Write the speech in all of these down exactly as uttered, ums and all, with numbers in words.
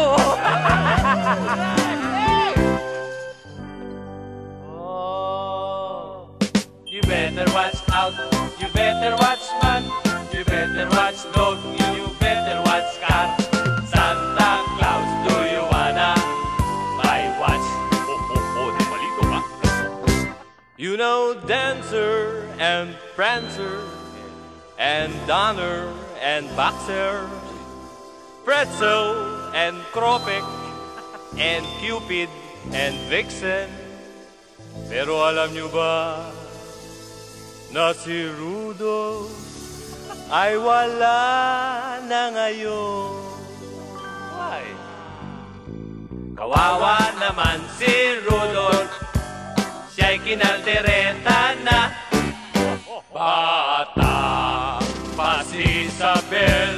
Oh, you better watch out. You better watch man. You better watch dog. You better watch cat. Santa Claus, do you wanna buy watch? Oh, oh, oh, di malito ka. You know Dancer and Prancer and Donner and Boxer, Pretzel and Kropik and Cupid and Vixen. Pero alam nyo ba na si Rudolph ay wala na ngayon? Why? Kawawa naman si Rudolph, siya'y kinaldereta na. Bata pa si Isabel,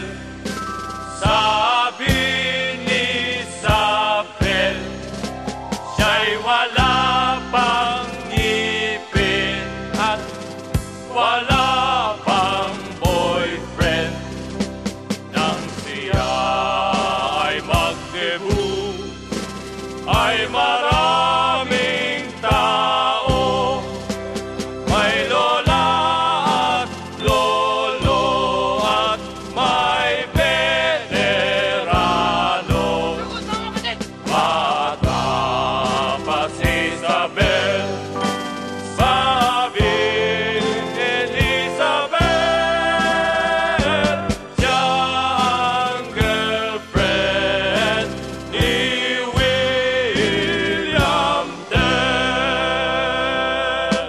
sabi ni Isabel, siya'y wala pang ngipin at wala pang boyfriend. Nang siya ay mag-debut, ay maraming tao, may lola at lolo at may venerano. Bata pa si Isabel, sabi ni Elizabeth, siya ang girlfriend ni William Tell.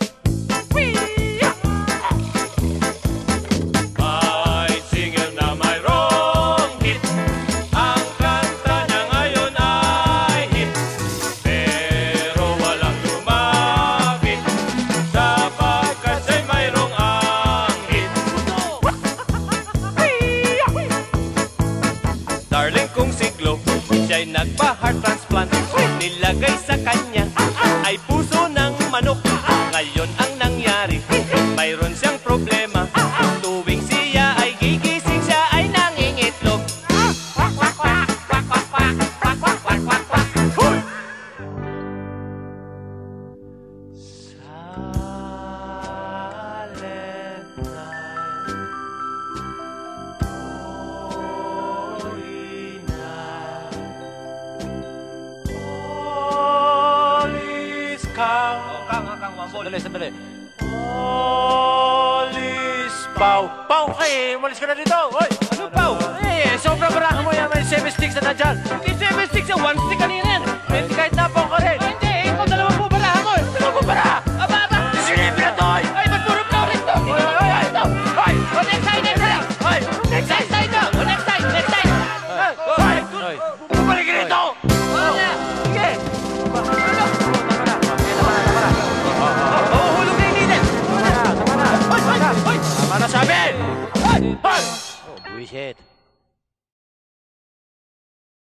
May single na mayroong hit, ang kanta niya ngayon ay hit, pero walang lumapit sapagkat siya'y mayroong anghit. Darling kong siglo, siya'y nagpa-heart transplant, nilagay sa kanya ay puso ng manok. Ngayon ang nangyari, mayroon siyang problema. Tuwing siya ay gigising, siya ay nangingitlog. Silent night, holy night, all is calm. Kang, kang, sandali, sandali. All is Pau. Pau, ay, umalis ka na dito. Hoy, ano Pau? Eh, sobrang baraha mo yan. May seven sticks na na dyan. Hindi seven sticks, yung one stick kanina yan. Hindi kahit napang ka rin. Hindi, ikaw dalawa po baraha mo. Dalawa po baraha. Aba, aba. Silipin na to, hoy. Ay, ba't puro ka ulit to? Hoy, hoy, hoy, ito. Hoy, oh, next side, next side. Hoy, next side, side to. Oh, next side, next side. Hoy, hoy. Bumalik ka rito. Oo nga. Sige. Ano? Oo, hulog na yung needle. Tama na, tama na. Hoy, hoy, hoy. Tama na sabi. Hoy, hoy. Oh, buwisit.